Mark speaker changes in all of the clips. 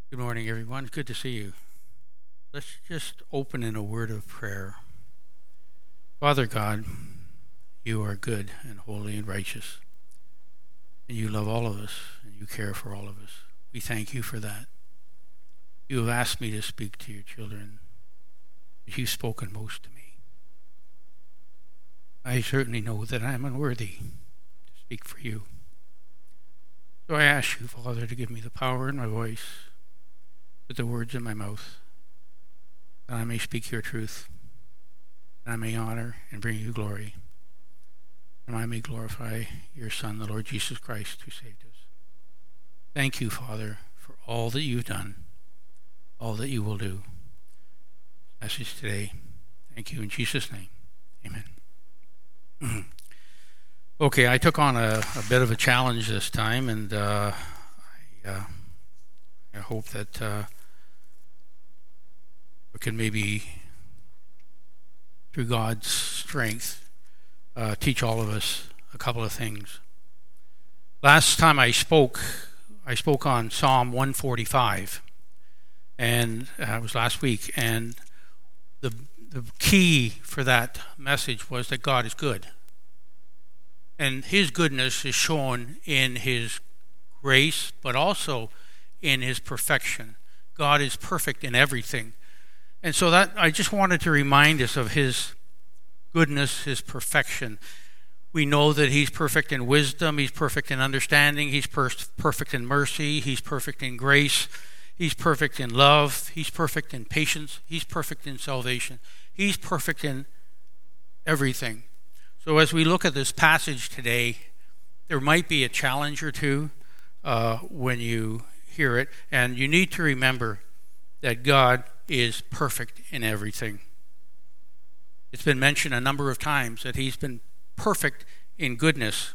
Speaker 1: Good morning, everyone. Good to see you. Let's just open in a word of prayer. Father God, you are good and holy and righteous, and you love all of us, and you care for all of us. We thank you for that. You have asked me to speak to your children, but you've spoken most to me. I certainly know that I am unworthy to speak for you. So I ask you, Father, to give me the power in my voice, with the words in my mouth, that I may speak your truth, that I may honor and bring you glory, and I may glorify your Son, the Lord Jesus Christ, who saved us. Thank you, Father, for all that you've done, all that you will do. Message today. Thank you in Jesus' name. Amen. Okay, I took on a bit of a challenge this time, and I hope that we can maybe, through God's strength, teach all of us a couple of things. Last time I spoke on Psalm 145, and it was last week, and the key for that message was that God is good. And his goodness is shown in his grace, but also in his perfection. God is perfect in everything. And so that I just wanted to remind us of his goodness, his perfection. We know that he's perfect in wisdom, he's perfect in understanding, he's perfect in mercy, he's perfect in grace, he's perfect in love, he's perfect in patience, he's perfect in salvation. He's perfect in everything. So as we look at this passage today, there might be a challenge or two when you hear it, and you need to remember that God is perfect in everything. It's been mentioned a number of times that he's been perfect in goodness.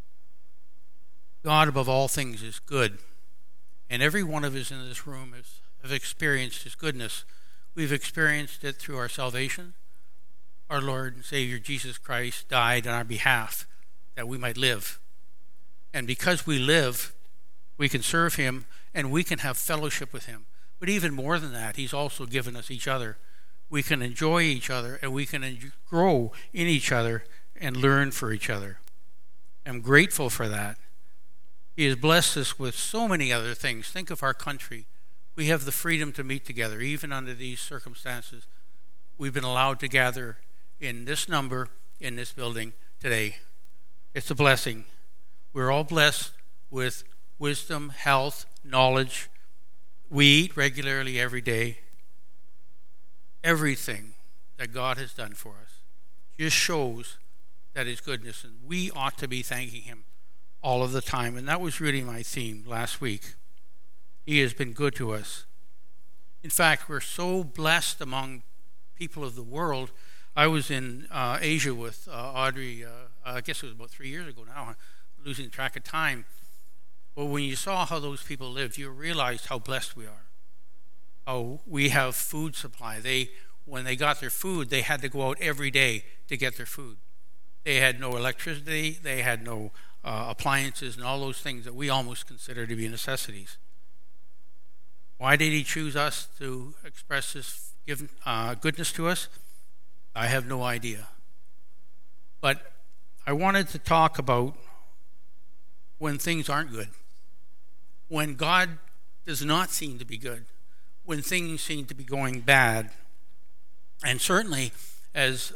Speaker 1: God above all things is good, and every one of us in this room have experienced his goodness. We've experienced it through our salvation. Our Lord and Savior Jesus Christ died on our behalf that we might live. And because we live, we can serve him and we can have fellowship with him. But even more than that, he's also given us each other. We can enjoy each other and we can grow in each other and learn for each other. I'm grateful for that. He has blessed us with so many other things. Think of our country. We have the freedom to meet together, even under these circumstances. We've been allowed to gather in this number, in this building today. It's a blessing. We're all blessed with wisdom, health, knowledge. We eat regularly every day. Everything that God has done for us just shows that his goodness, and we ought to be thanking him all of the time. And that was really my theme last week. He has been good to us. In fact, we're so blessed among people of the world. I was in Asia with Audrey, I guess it was about 3 years ago now. I'm losing track of time. But when you saw how those people lived, you realized how blessed we are. How we have food supply. When they got their food, they had to go out every day to get their food. They had no electricity, they had no appliances and all those things that we almost consider to be necessities. Why did he choose us to express his goodness to us? I have no idea. But I wanted to talk about when things aren't good. When God does not seem to be good. When things seem to be going bad. And certainly, as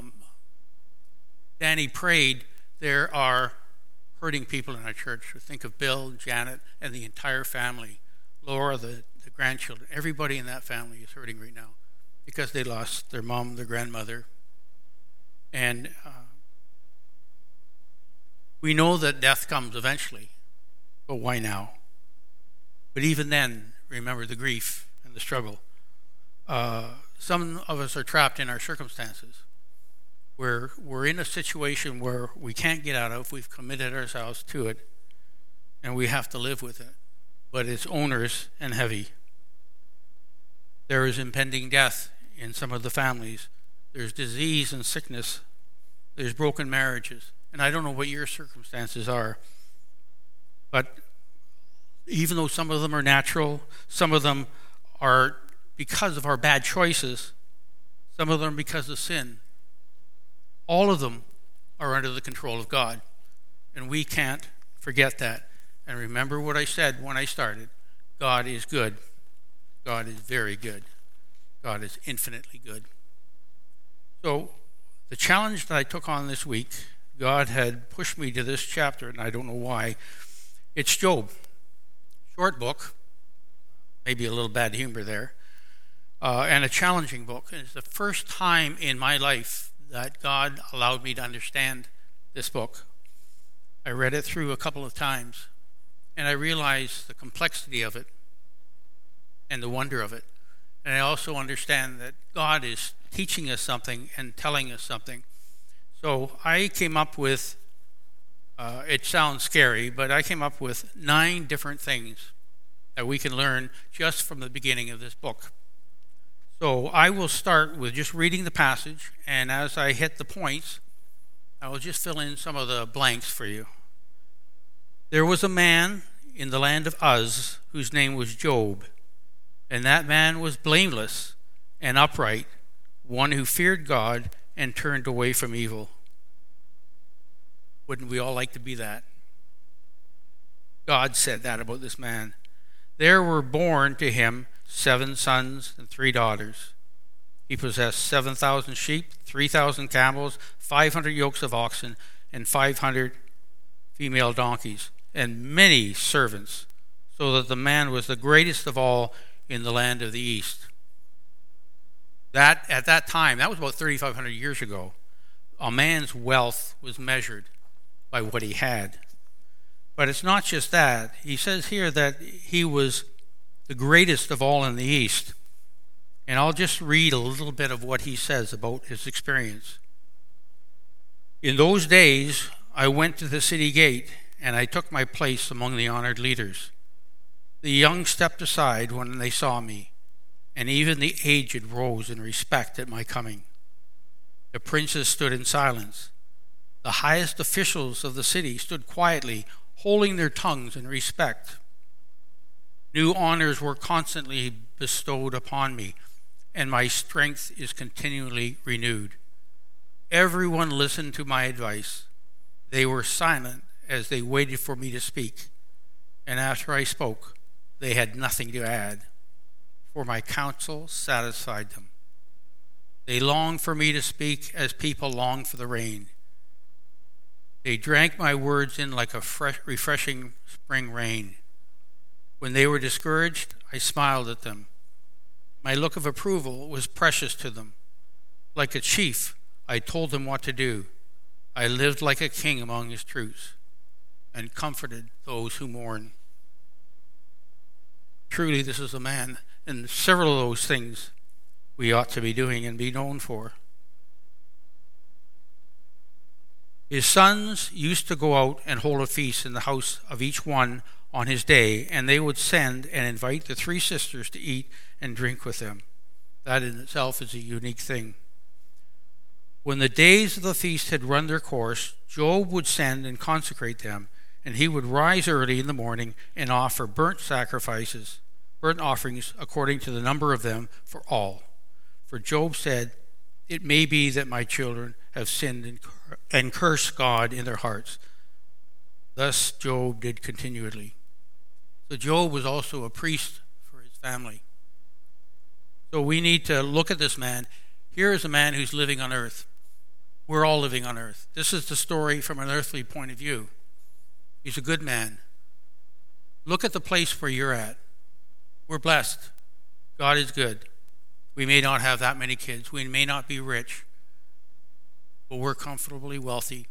Speaker 1: Danny prayed, there are hurting people in our church. So think of Bill, Janet, and the entire family. Laura, the grandchildren. Everybody in that family is hurting right now because they lost their mom, their grandmother. And we know that death comes eventually, but why now? But even then, remember the grief and the struggle. Some of us are trapped in our circumstances. We're in a situation where we can't get out of. We've committed ourselves to it, and we have to live with it. But it's onerous and heavy. There is impending death in some of the families. There's disease and sickness. There's broken marriages. And I don't know what your circumstances are, but even though some of them are natural, some of them are because of our bad choices, some of them because of sin. All of them are under the control of God. And we can't forget that. And remember what I said when I started. God is good. God is very good. God is infinitely good. So the challenge that I took on this week, God had pushed me to this chapter, and I don't know why. It's Job. Short book, maybe a little bad humor there, and a challenging book. And it's the first time in my life that God allowed me to understand this book. I read it through a couple of times, and I realized the complexity of it and the wonder of it. And I also understand that God is teaching us something and telling us something. So I came up with, it sounds scary, but I came up with 9 different things that we can learn just from the beginning of this book. So I will start with just reading the passage, and as I hit the points, I will just fill in some of the blanks for you. There was a man in the land of Uz whose name was Job, and that man was blameless and upright, one who feared God and turned away from evil. Wouldn't we all like to be that? God said that about this man. There were born to him 7 sons and 3 daughters. He possessed 7,000 sheep, 3,000 camels, 500 yokes of oxen, and 500 female donkeys, and many servants, so that the man was the greatest of all in the land of the east. That at that time, that was about 3,500 years ago, a man's wealth was measured by what he had. But it's not just that. He says here that he was the greatest of all in the east. And I'll just read a little bit of what he says about his experience. In those days, I went to the city gate, and I took my place among the honored leaders. The young stepped aside when they saw me, and even the aged rose in respect at my coming. The princes stood in silence. The highest officials of the city stood quietly, holding their tongues in respect. New honors were constantly bestowed upon me, and my strength is continually renewed. Everyone listened to my advice. They were silent as they waited for me to speak, and after I spoke, they had nothing to add, for my counsel satisfied them. They longed for me to speak as people long for the rain. They drank my words in like a refreshing spring rain. When they were discouraged, I smiled at them. My look of approval was precious to them. Like a chief, I told them what to do. I lived like a king among his troops and comforted those who mourn. Truly, this is a man, and several of those things we ought to be doing and be known for. His sons used to go out and hold a feast in the house of each one on his day, and they would send and invite the 3 sisters to eat and drink with them. That in itself is a unique thing. When the days of the feast had run their course, Job would send and consecrate them, and he would rise early in the morning and offer burnt offerings according to the number of them for all. For Job said, "It may be that my children have sinned and cursed God in their hearts." Thus Job did continually. So Job was also a priest for his family. So we need to look at this man. Here is a man who's living on earth. We're all living on earth. This is the story from an earthly point of view. He's a good man. Look at the place where you're at. We're blessed. God is good. We may not have that many kids. We may not be rich. But we're comfortably wealthy.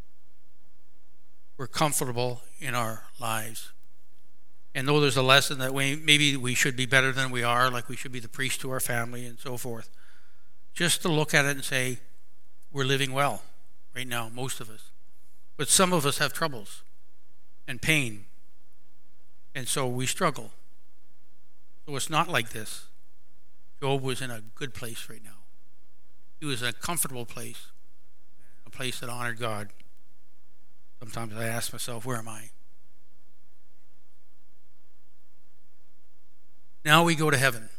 Speaker 1: We're comfortable in our lives. And though there's a lesson that maybe we should be better than we are, like we should be the priest to our family and so forth, just to look at it and say, we're living well right now, most of us. But some of us have troubles and pain. And so we struggle. So it's not like this. Job was in a good place right now. He was in a comfortable place, a place that honored God. Sometimes I ask myself, where am I? Now we go to heaven.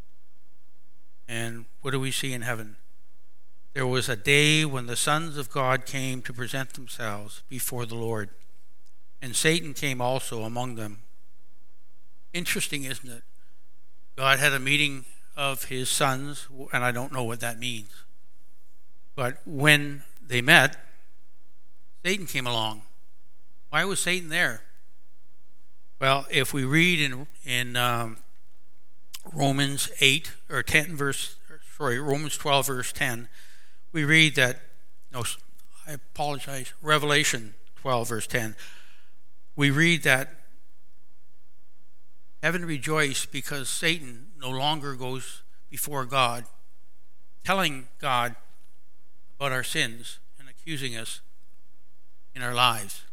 Speaker 1: And what do we see in heaven? There was a day when the sons of God came to present themselves before the Lord, and Satan came also among them. Interesting, isn't it? God had a meeting of his sons, and I don't know what that means. But when they met, Satan came along. Why was Satan there? Well, if we read in Romans 12 verse 10, we read that, Revelation 12 verse 10, we read that heaven rejoiced because Satan no longer goes before God, telling God about our sins and accusing us in our lives.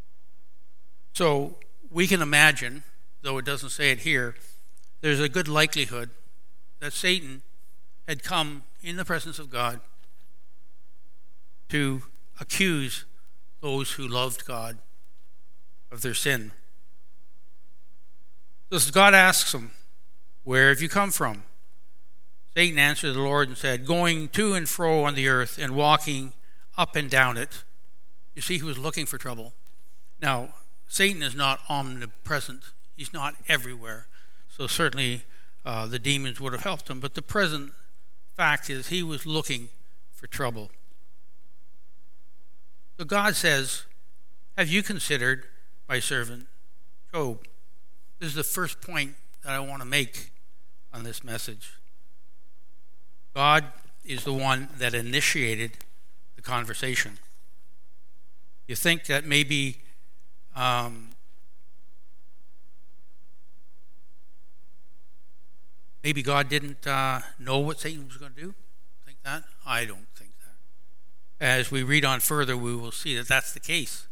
Speaker 1: So we can imagine, though it doesn't say it here, there's a good likelihood that Satan had come in the presence of God to accuse those who loved God of their sin. So God asks him, "Where have you come from?" Satan answered the Lord and said, "Going to and fro on the earth and walking up and down it." You see, he was looking for trouble. Now, Satan is not omnipresent. He's not everywhere. So certainly the demons would have helped him. But the present fact is he was looking for trouble. So God says, "Have you considered my servant Job?" This is the first point that I want to make on this message. God is the one that initiated the conversation. You think that maybe God didn't know what Satan was going to do? Think that? I don't think that. As we read on further, we will see that that's the case.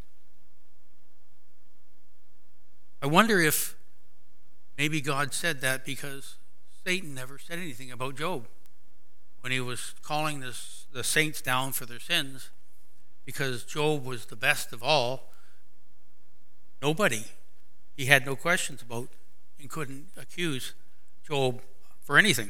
Speaker 1: I wonder if maybe God said that because Satan never said anything about Job when he was calling the saints down for their sins, because Job was the best of all. Nobody he had no questions about and couldn't accuse Job for anything.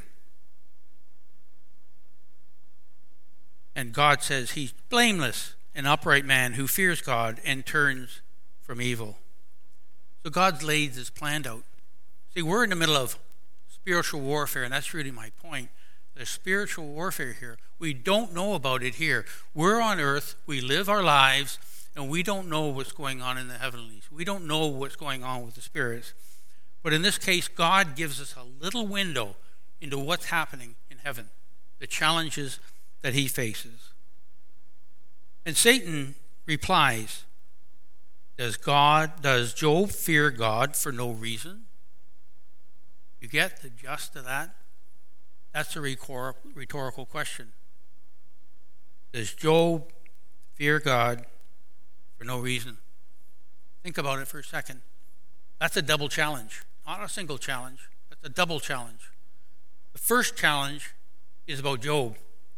Speaker 1: And God says he's blameless, an upright man who fears God and turns from evil. So God's laid this plan out. See, we're in the middle of spiritual warfare, and that's really my point. There's spiritual warfare here. We don't know about it here. We're on earth, we live our lives, and we don't know what's going on in the heavenlies. We don't know what's going on with the spirits. But in this case, God gives us a little window into what's happening in heaven, the challenges that he faces. And Satan replies, does Job fear God for no reason? You get the gist of that? That's a rhetorical question. Does Job fear God for no reason? Think about it for a second. That's a double challenge, not a single challenge. That's a double challenge. The first challenge is about Job.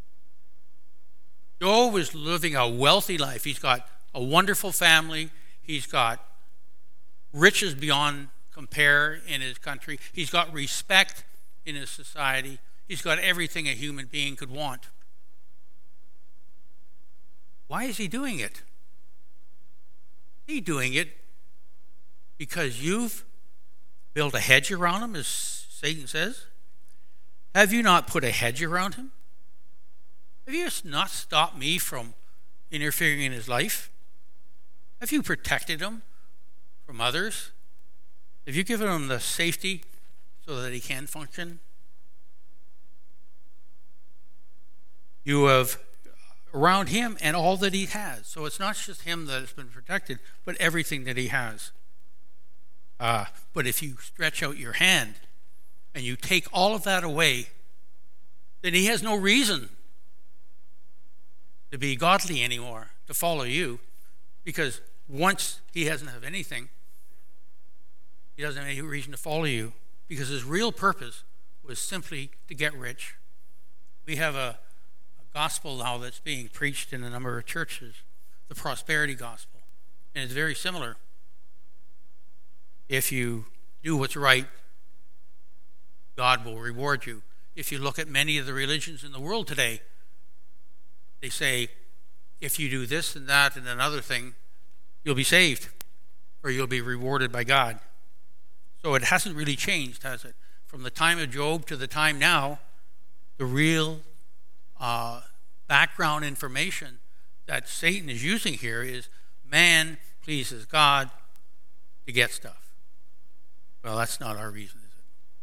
Speaker 1: Job is living a wealthy life. He's got a wonderful family. He's got riches beyond compare in his country. He's got respect in his society. He's got everything a human being could want. Why is he doing it? He's doing it because you've built a hedge around him, as Satan says. Have you not put a hedge around him? Have you not stopped me from interfering in his life? Have you protected him from others? Have you given him the safety so that he can function? You have around him and all that he has. So it's not just him that has been protected, but everything that he has. But if you stretch out your hand and you take all of that away, then he has no reason to be godly anymore, to follow you, because once he doesn't have anything, he doesn't have any reason to follow you, because his real purpose was simply to get rich. We have a gospel now that's being preached in a number of churches, the prosperity gospel, and it's very similar. If you do what's right, God will reward you. If you look at many of the religions in the world today, they say, if you do this and that and another thing, you'll be saved, or you'll be rewarded by God. So it hasn't really changed, has it? From the time of Job to the time now, the real background information that Satan is using here is man pleases God to get stuff. Well, that's not our reason, is it?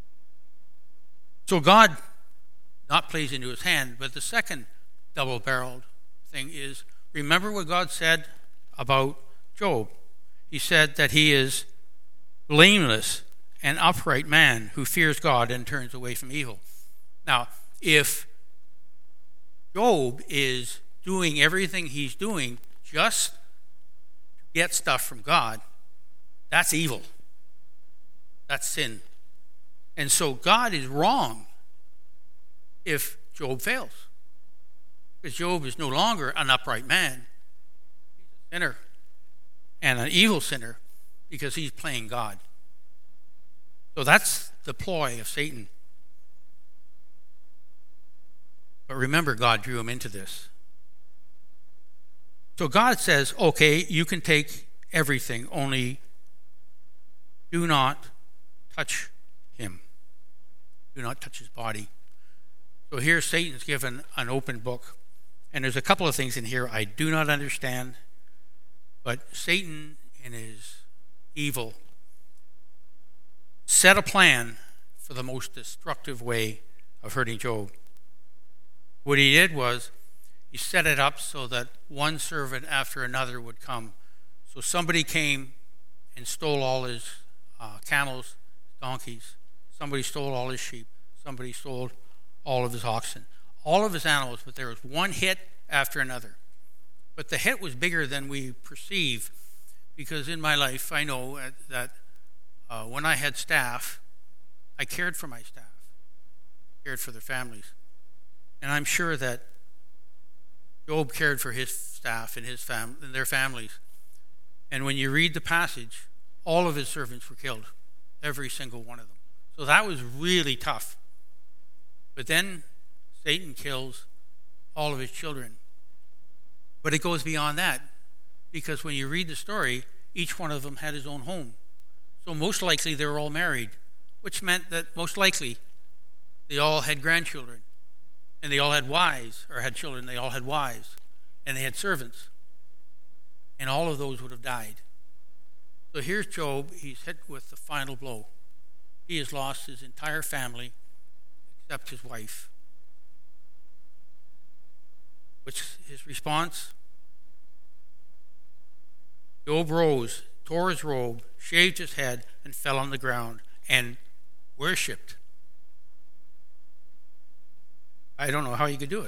Speaker 1: So God not plays into his hand, but the second double-barreled thing is, remember what God said about Job. He said that he is blameless and upright man who fears God and turns away from evil. Now, if Job is doing everything he's doing just to get stuff from God, that's evil. That's sin. And so God is wrong if Job fails. Because Job is no longer an upright man. He's a sinner. And an evil sinner, because he's playing God. So that's the ploy of Satan. But remember, God drew him into this. So God says, okay, you can take everything, only do not touch him. Do not touch his body. So here Satan's given an open book. And there's a couple of things in here I do not understand. But Satan, in his evil, set a plan for the most destructive way of hurting Job. What he did was he set it up so that one servant after another would come. So somebody came and stole all his camels, donkeys. Somebody stole all his sheep. Somebody stole all of his oxen. All of his animals, but there was one hit after another. But the hit was bigger than we perceive, because in my life I know that when I had staff, I cared for my staff, cared for their families. And I'm sure that Job cared for his staff and and their families. And when you read the passage, all of his servants were killed, every single one of them. So that was really tough. But then Satan kills all of his children. But it goes beyond that, because when you read the story, each one of them had his own home. So most likely they were all married, which meant that most likely they all had grandchildren, and they all had wives, or had children, they all had wives, and they had servants. And all of those would have died. So here's Job, he's hit with the final blow. He has lost his entire family, except his wife. What's his response? Job rose, tore his robe, shaved his head, and fell on the ground, and worshipped. I don't know how he could do it.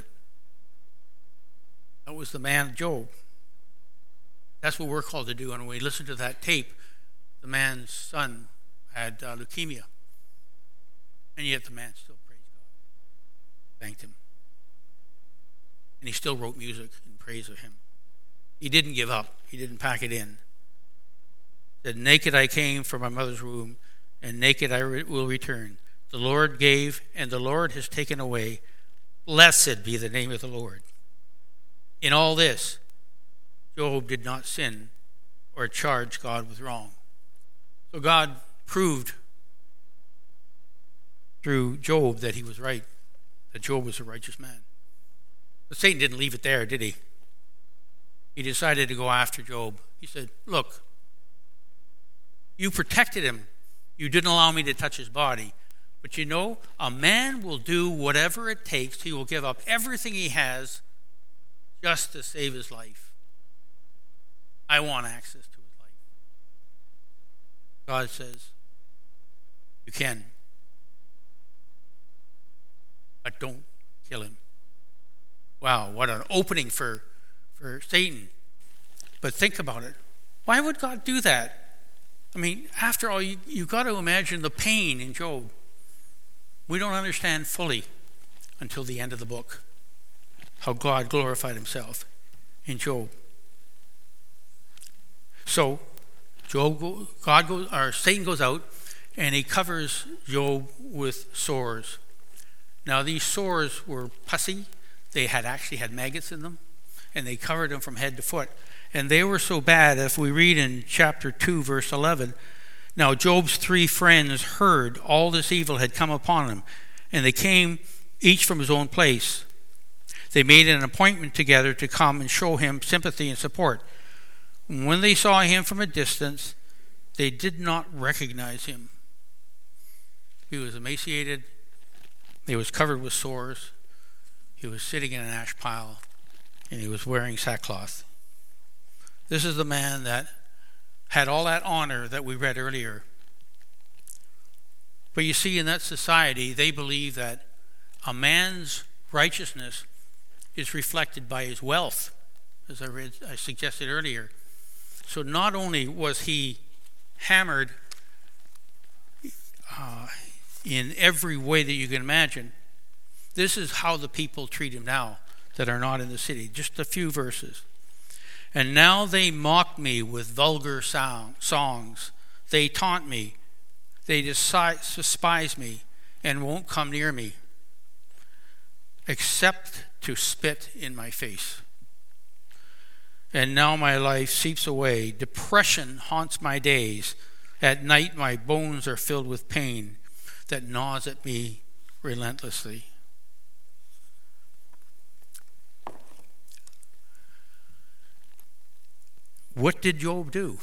Speaker 1: That was the man Job. That's what we're called to do. And when we listen to that tape, the man's son had leukemia. And yet the man still praised God, thanked him. And he still wrote music in praise of him. He didn't give up. He didn't pack it in. He said, naked I came from my mother's womb, and naked I will return. The Lord gave, and the Lord has taken away. Blessed be the name of the Lord. In all this, Job did not sin or charge God with wrong. So God proved through Job that he was right, that Job was a righteous man. But Satan didn't leave it there, did he? He decided to go after Job. He said, look, you protected him. You didn't allow me to touch his body. But you know, a man will do whatever it takes. He will give up everything he has just to save his life. I want access to his life. God says, you can. But don't kill him. Wow, what an opening for Satan. But think about it. Why would God do that? I mean, after all, you've got to imagine the pain in Job. We don't understand fully until the end of the book how God glorified himself in Job. So Satan goes out and he covers Job with sores. Now these sores were pussy. They actually had maggots in them, and they covered him from head to foot. And they were so bad, if we read in chapter 2, verse 11, now Job's 3 friends heard all this evil had come upon him, and they came each from his own place. They made an appointment together to come and show him sympathy and support. When they saw him from a distance, they did not recognize him. He was emaciated. He was covered with sores. He was sitting in an ash pile, and he was wearing sackcloth. This is the man that had all that honor that we read earlier. But you see, in that society, they believe that a man's righteousness is reflected by his wealth, as I suggested earlier. So not only was he hammered in every way that you can imagine, this is how the people treat him now that are not in the city. Just a few verses. And now they mock me with vulgar songs. They taunt me. They despise me and won't come near me, except to spit in my face. And now my life seeps away. Depression haunts my days. At night my bones are filled with pain that gnaws at me relentlessly. What did Job do?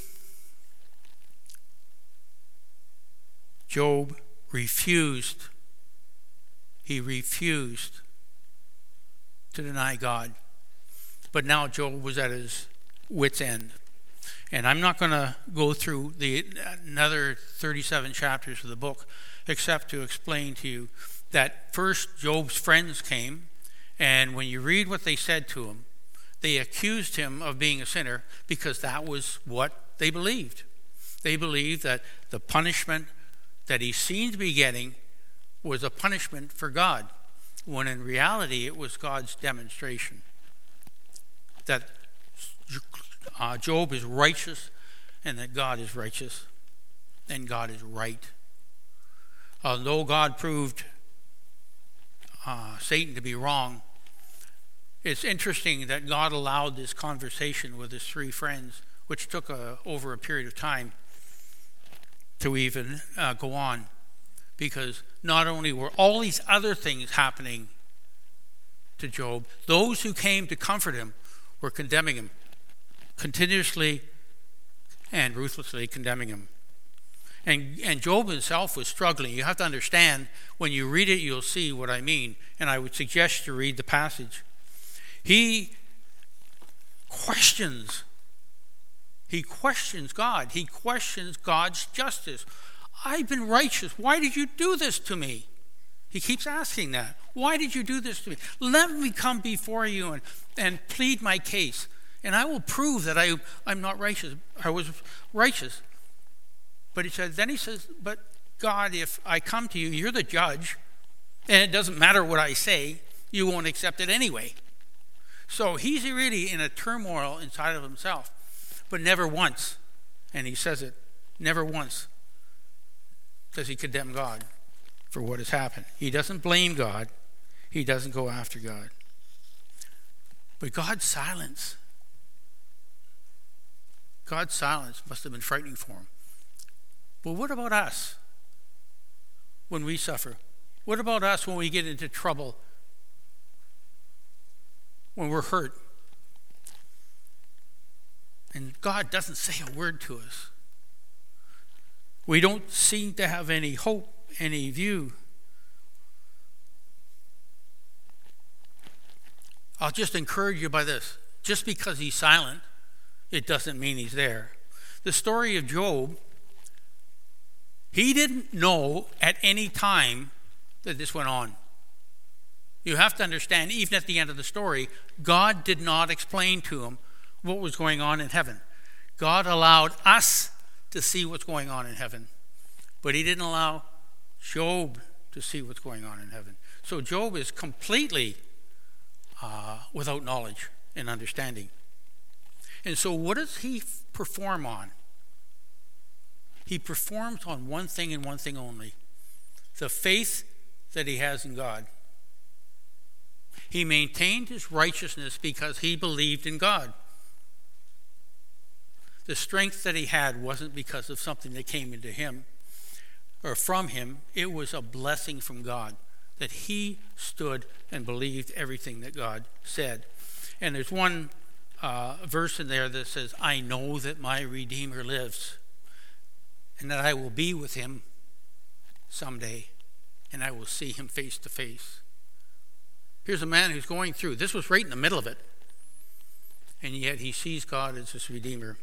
Speaker 1: Job refused. He refused to deny God. But now Job was at his wit's end. And I'm not going to go through another 37 chapters of the book, except to explain to you that first Job's friends came, and when you read what they said to him, they accused him of being a sinner because that was what they believed. They believed that the punishment that he seemed to be getting was a punishment for God, when in reality it was God's demonstration that Job is righteous and that God is righteous and God is right. Although God proved Satan to be wrong, it's interesting that God allowed this conversation with his 3 friends, which took over a period of time to even go on, because not only were all these other things happening to Job, those who came to comfort him were condemning him, continuously and ruthlessly condemning him. And Job himself was struggling. You have to understand, when you read it, you'll see what I mean. And I would suggest you read the passage. He questions God. He questions God's justice. I've been righteous. Why did you do this to me? He keeps asking that. Why did you do this to me? Let me come before you and plead my case, and I will prove that I'm not righteous. I was righteous. But then he says, but God, if I come to you, you're the judge, and it doesn't matter what I say, you won't accept it anyway. So he's really in a turmoil inside of himself. But never once, and he says it, never once does he condemn God for what has happened. He doesn't blame God. He doesn't go after God. But God's silence must have been frightening for him. But what about us when we suffer? What about us when we get into trouble? When we're hurt? And God doesn't say a word to us. We don't seem to have any hope, any view. I'll just encourage you by this. Just because he's silent, it doesn't mean he's there. The story of Job, he didn't know at any time that this went on. You have to understand, even at the end of the story, God did not explain to him what was going on in heaven. God allowed us to see what's going on in heaven, but he didn't allow Job to see what's going on in heaven. So Job is completely without knowledge and understanding. And so what does he perform on? He performs on one thing and one thing only: the faith that he has in God. He maintained his righteousness because he believed in God. The strength that he had wasn't because of something that came into him or from him. It was a blessing from God that he stood and believed everything that God said. And there's one verse in there that says, I know that my Redeemer lives and that I will be with him someday and I will see him face to face. Here's a man who's going through, this was right in the middle of it, and yet he sees God as his Redeemer.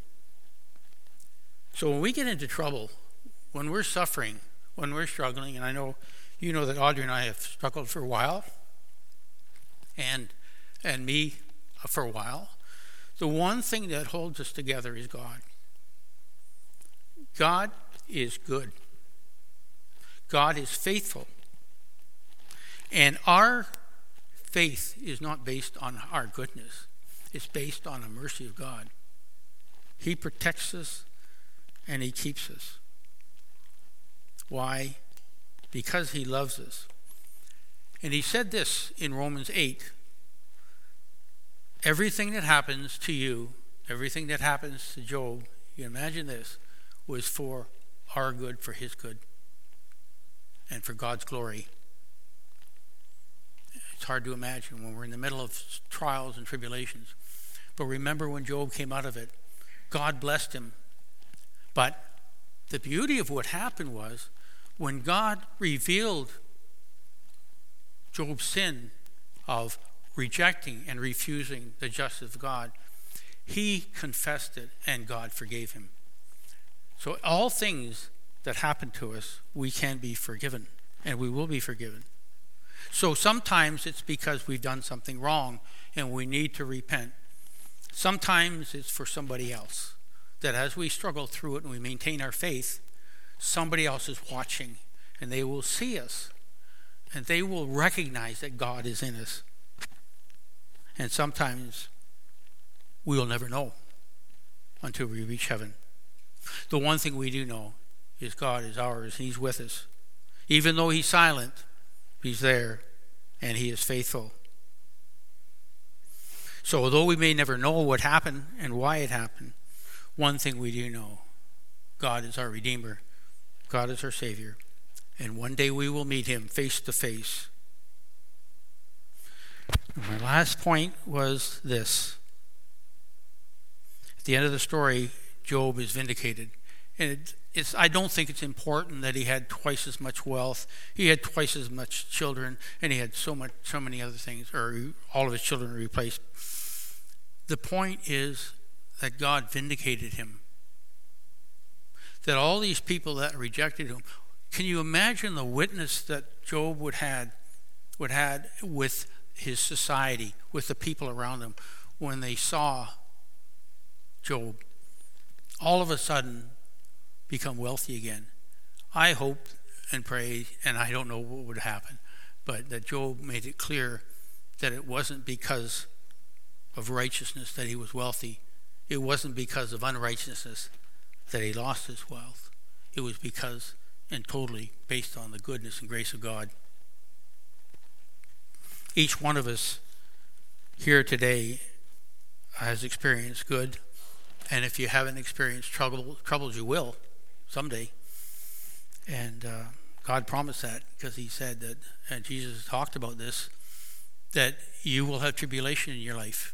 Speaker 1: So when we get into trouble, when we're suffering, when we're struggling, and I know you know that Audrey and I have struggled for a while, and me for a while, the one thing that holds us together is God. God is good. God is faithful. And our faith is not based on our goodness. It's based on the mercy of God. He protects us and he keeps us. Why? Because he loves us. And he said this in Romans 8. Everything that happens to you, everything that happens to Job, you imagine this, was for our good, for his good, and for God's glory. It's hard to imagine when we're in the middle of trials and tribulations. But remember when Job came out of it, God blessed him. But the beauty of what happened was when God revealed Job's sin of rejecting and refusing the justice of God, he confessed it and God forgave him. So all things that happen to us, we can be forgiven and we will be forgiven. So sometimes it's because we've done something wrong and we need to repent. Sometimes it's for somebody else. That as we struggle through it and we maintain our faith, somebody else is watching and they will see us and they will recognize that God is in us. And sometimes we will never know until we reach heaven. The one thing we do know is God is ours and he's with us. Even though he's silent, he's there and he is faithful. So although we may never know what happened and why it happened, one thing we do know: God is our Redeemer. God is our Savior. And one day we will meet him face to face. My last point was this. At the end of the story, Job is vindicated. And I don't think it's important that he had twice as much wealth. He had twice as much children, and he had so many other things, or all of his children replaced. The point is that God vindicated him. That all these people that rejected him, can you imagine the witness that Job would have with his society, with the people around him, when they saw Job all of a sudden become wealthy again? I hope and pray, and I don't know what would happen, but that Job made it clear that it wasn't because of righteousness that he was wealthy. It wasn't because of unrighteousness that he lost his wealth. It was because and totally based on the goodness and grace of God. Each one of us here today has experienced good, and if you haven't experienced troubles, you will someday. And God promised that, because he said that, and Jesus talked about this, that you will have tribulation in your life.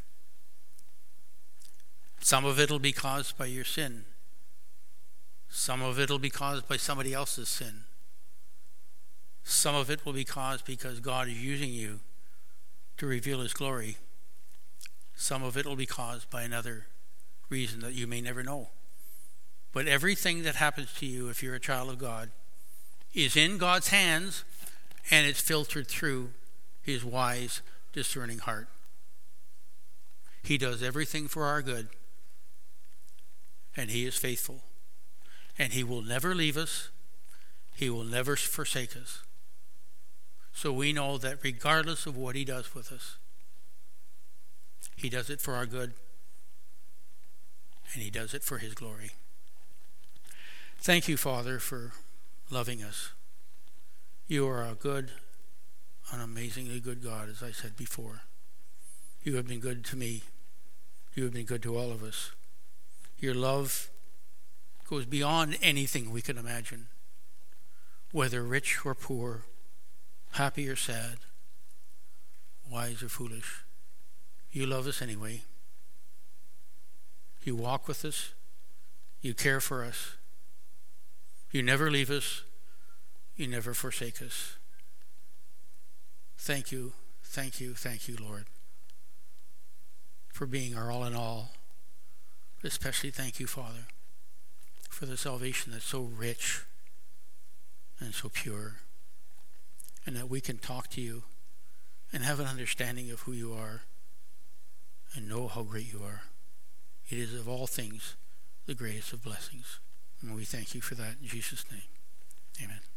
Speaker 1: Some of it will be caused by your sin. Some of it will be caused by somebody else's sin. Some of it will be caused because God is using you to reveal his glory. Some of it will be caused by another reason that you may never know. But everything that happens to you, if you're a child of God, is in God's hands, and it's filtered through his wise, discerning heart. He does everything for our good, and he is faithful. And he will never leave us. He will never forsake us. So we know that regardless of what he does with us, he does it for our good, and he does it for his glory. Thank you, Father, for loving us. You are a good, an amazingly good God, as I said before. You have been good to me. You have been good to all of us. Your love goes beyond anything we can imagine, whether rich or poor, happy or sad, wise or foolish. You love us anyway. You walk with us. You care for us. You never leave us. You never forsake us. Thank you, thank you, thank you, Lord, for being our all in all. But especially thank you, Father, for the salvation that's so rich and so pure, and that we can talk to you and have an understanding of who you are and know how great you are. It is of all things the greatest of blessings. And we thank you for that in Jesus' name. Amen.